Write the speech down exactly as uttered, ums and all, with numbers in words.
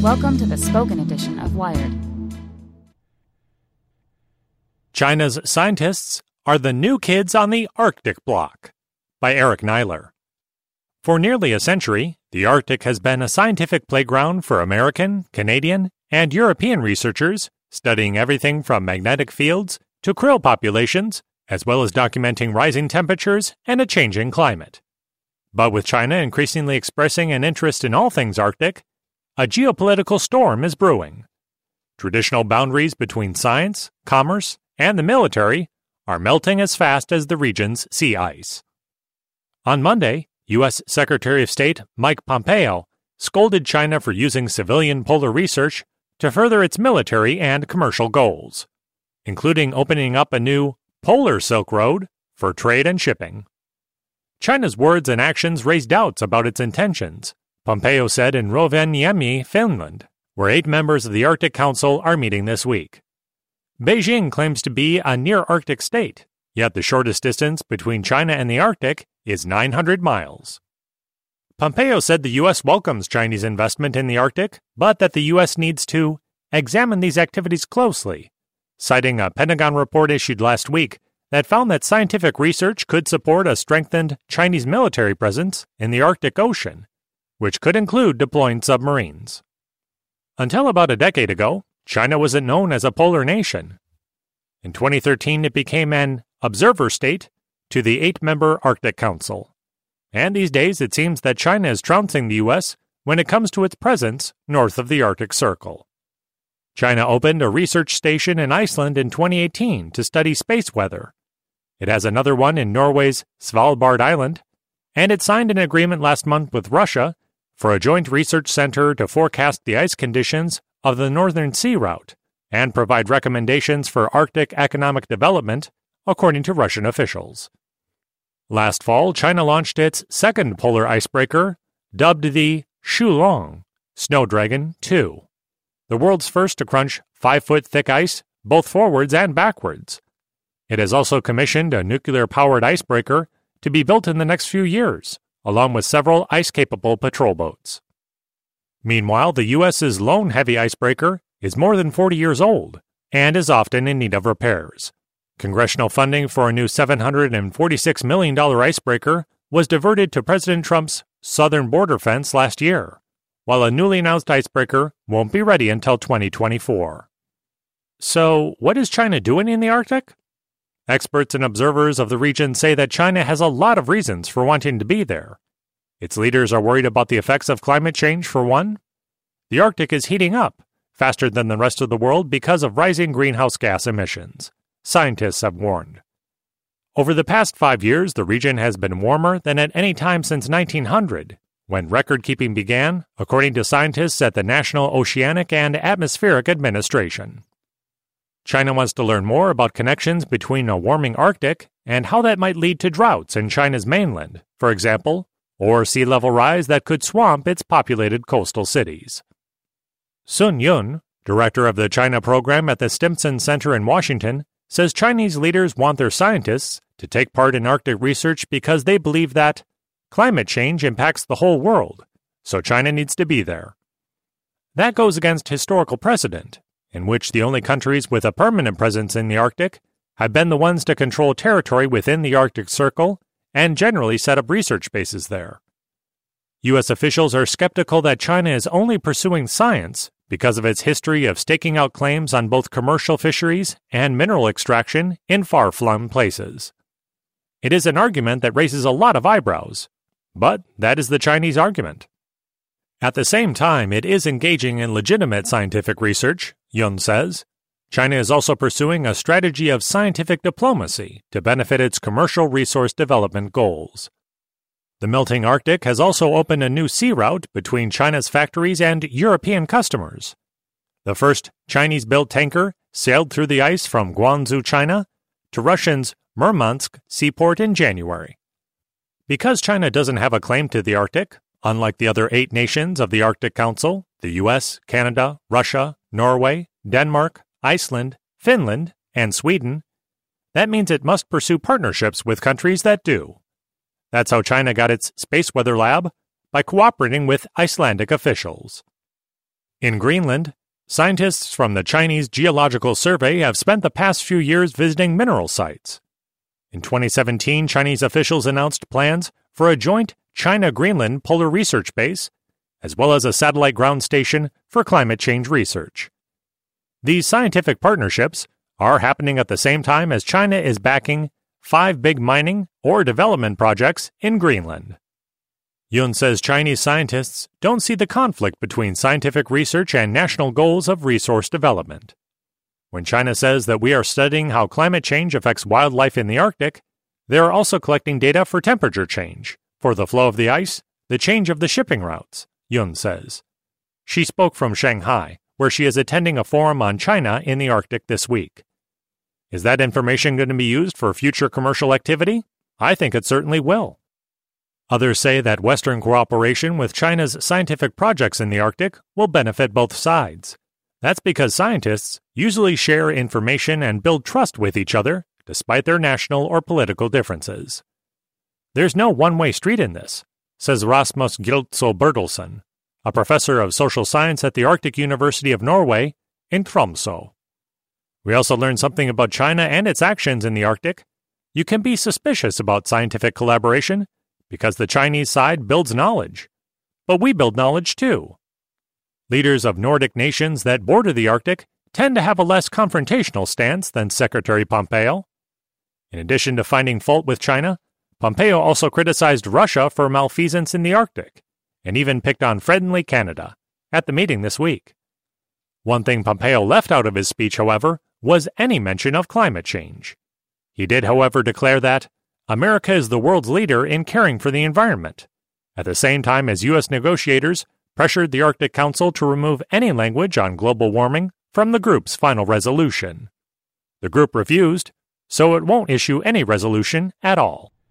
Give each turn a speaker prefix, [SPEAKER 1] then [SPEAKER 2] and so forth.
[SPEAKER 1] Welcome to the spoken edition of Wired.
[SPEAKER 2] China's scientists are the new kids on the Arctic block, by Eric Neiler. For nearly a century, the Arctic has been a scientific playground for American, Canadian, and European researchers studying everything from magnetic fields to krill populations, as well as documenting rising temperatures and a changing climate. But with China increasingly expressing an interest in all things Arctic, a geopolitical storm is brewing. Traditional boundaries between science, commerce, and the military are melting as fast as the region's sea ice. On Monday, U S Secretary of State Mike Pompeo scolded China for using civilian polar research to further its military and commercial goals, including opening up a new Polar Silk Road for trade and shipping. China's words and actions raise doubts about its intentions, Pompeo said in Rovaniemi, Finland, where eight members of the Arctic Council are meeting this week. Beijing claims to be a near-Arctic state, yet the shortest distance between China and the Arctic is nine hundred miles. Pompeo said the U S welcomes Chinese investment in the Arctic, but that the U S needs to examine these activities closely, citing a Pentagon report issued last week that found that scientific research could support a strengthened Chinese military presence in the Arctic Ocean, which could include deploying submarines. Until about a decade ago, China wasn't known as a polar nation. In twenty thirteen, it became an observer state to the eight-member Arctic Council. And these days, it seems that China is trouncing the U S when it comes to its presence north of the Arctic Circle. China opened a research station in Iceland in twenty eighteen to study space weather. It has another one in Norway's Svalbard Island, and it signed an agreement last month with Russia for a joint research center to forecast the ice conditions of the Northern Sea Route and provide recommendations for Arctic economic development, according to Russian officials. Last fall, China launched its second polar icebreaker, dubbed the Shulong Snow Dragon two, the world's first to crunch five-foot thick ice both forwards and backwards. It has also commissioned a nuclear-powered icebreaker to be built in the next few years, along with several ice-capable patrol boats. Meanwhile, the U S's lone heavy icebreaker is more than forty years old and is often in need of repairs. Congressional funding for a new seven hundred forty-six million dollars icebreaker was diverted to President Trump's southern border fence last year, while a newly announced icebreaker won't be ready until twenty twenty-four. So, what is China doing in the Arctic? Experts and observers of the region say that China has a lot of reasons for wanting to be there. Its leaders are worried about the effects of climate change, for one. The Arctic is heating up faster than the rest of the world because of rising greenhouse gas emissions, scientists have warned. Over the past five years, the region has been warmer than at any time since nineteen hundred, when record-keeping began, according to scientists at the National Oceanic and Atmospheric Administration. China wants to learn more about connections between a warming Arctic and how that might lead to droughts in China's mainland, for example, or sea level rise that could swamp its populated coastal cities. Sun Yun, director of the China program at the Stimson Center in Washington, says Chinese leaders want their scientists to take part in Arctic research because they believe that climate change impacts the whole world, so China needs to be there. That goes against historical precedent, in which the only countries with a permanent presence in the Arctic have been the ones to control territory within the Arctic Circle and generally set up research bases there. U S officials are skeptical that China is only pursuing science because of its history of staking out claims on both commercial fisheries and mineral extraction in far-flung places. It is an argument that raises a lot of eyebrows, but that is the Chinese argument. At the same time, it is engaging in legitimate scientific research, Yun says. China is also pursuing a strategy of scientific diplomacy to benefit its commercial resource development goals. The melting Arctic has also opened a new sea route between China's factories and European customers. The first Chinese-built tanker sailed through the ice from Guangzhou, China, to Russia's Murmansk seaport in January. Because China doesn't have a claim to the Arctic, unlike the other eight nations of the Arctic Council, the U S, Canada, Russia, Norway, Denmark, Iceland, Finland, and Sweden, that means it must pursue partnerships with countries that do. That's how China got its Space Weather Lab, by cooperating with Icelandic officials. In Greenland, scientists from the Chinese Geological Survey have spent the past few years visiting mineral sites. In twenty seventeen, Chinese officials announced plans for a joint China-Greenland polar research base, as well as a satellite ground station for climate change research. These scientific partnerships are happening at the same time as China is backing five big mining or development projects in Greenland. Yun says Chinese scientists don't see the conflict between scientific research and national goals of resource development. When China says that we are studying how climate change affects wildlife in the Arctic, they are also collecting data for temperature change, for the flow of the ice, the change of the shipping routes, Yun says. She spoke from Shanghai, where she is attending a forum on China in the Arctic this week. Is that information going to be used for future commercial activity? I think it certainly will. Others say that Western cooperation with China's scientific projects in the Arctic will benefit both sides. That's because scientists usually share information and build trust with each other, despite their national or political differences. There's no one-way street in this, says Rasmus Giltso Bertelsen, a professor of social science at the Arctic University of Norway in Tromsø. We also learned something about China and its actions in the Arctic. You can be suspicious about scientific collaboration because the Chinese side builds knowledge. But we build knowledge too. Leaders of Nordic nations that border the Arctic tend to have a less confrontational stance than Secretary Pompeo. In addition to finding fault with China, Pompeo also criticized Russia for malfeasance in the Arctic, and even picked on friendly Canada at the meeting this week. One thing Pompeo left out of his speech, however, was any mention of climate change. He did, however, declare that America is the world's leader in caring for the environment, at the same time as U S negotiators pressured the Arctic Council to remove any language on global warming from the group's final resolution. The group refused, so it won't issue any resolution at all.